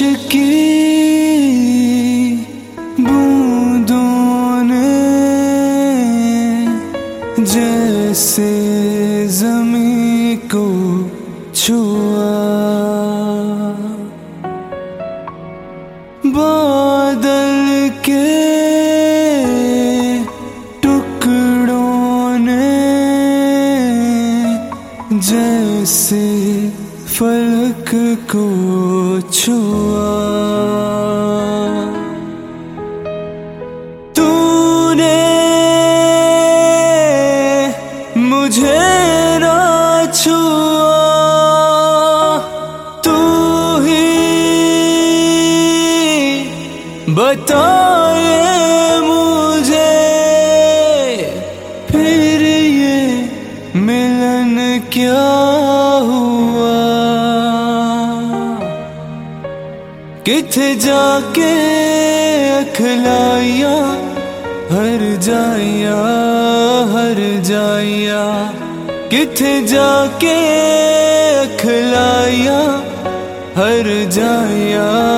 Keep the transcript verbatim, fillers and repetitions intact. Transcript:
की बूंदों ने जैसे ज़मीं को छुआ, बादल के टुकड़ों ने जैसे फलक को छुआ। तूने मुझे ना छुआ, तू ही बताए मुझे फिर ये मिलन क्या हुआ। किथे जाके अखलाइया हर जाइया हर जाइया, किथे जाके अखलाइया हर जाइया